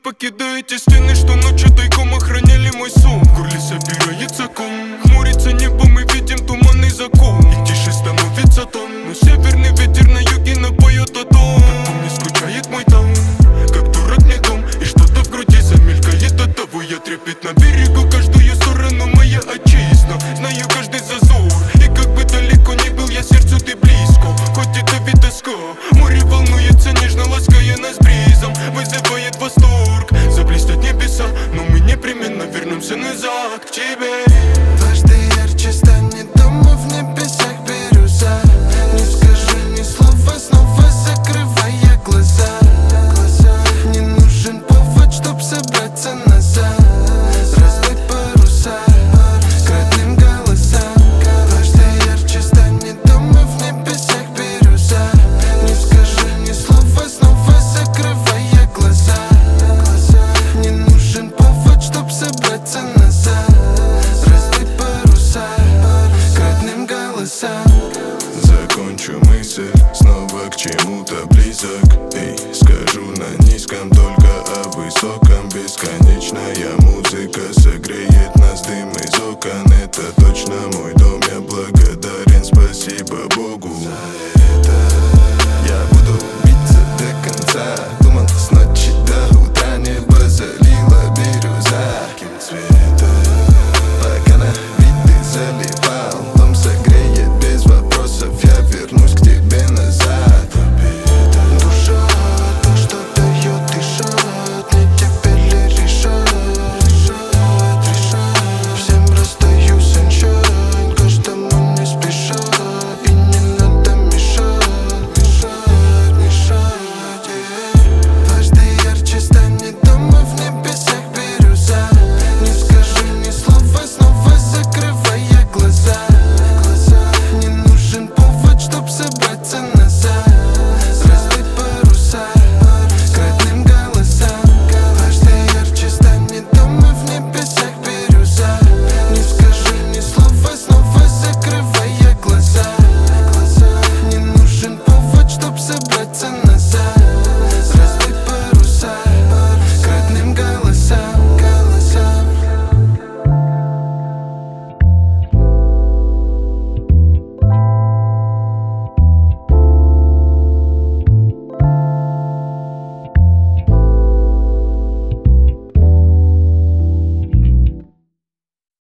покидая те стены, что ночью тайком охраняли мой сон. В горле собирается ком, хмурится небо, мы видим туманный закон. И тише становится тон, но северный ветер на юге напоет о том. Так по мне скучает мой таун, как дурак мне дом. И что-то в груди замелькает, от того я трепетно берегу каждую сторону, моя отчизна. Знаю каждый зазор, и как бы далеко не был я, сердцу ты близко. Хоть это вид тоска, море волнуется нежно, лаская нас бризом, вызывает восторг. Заблестят небеса, но мы непременно вернемся назад к тебе. Дважды ярче станет дома в небесах бирюза. Не скажи ни слова, снова закрывая глаза. Не нужен повод, чтоб собраться назад. Раздать паруса к родным голосам. Дважды ярче станет дома в небесах бирюза. Не скажи ни слова, снова закрывая глаза. Не нужен повод, чтоб собраться назад. Раздать паруса к родным голосам. Закончу мысль, снова к чему-то близок. Эй, скажу на низком, только о высоком. Бесконечная музыка согреет нас, дым из окон. Это точно мой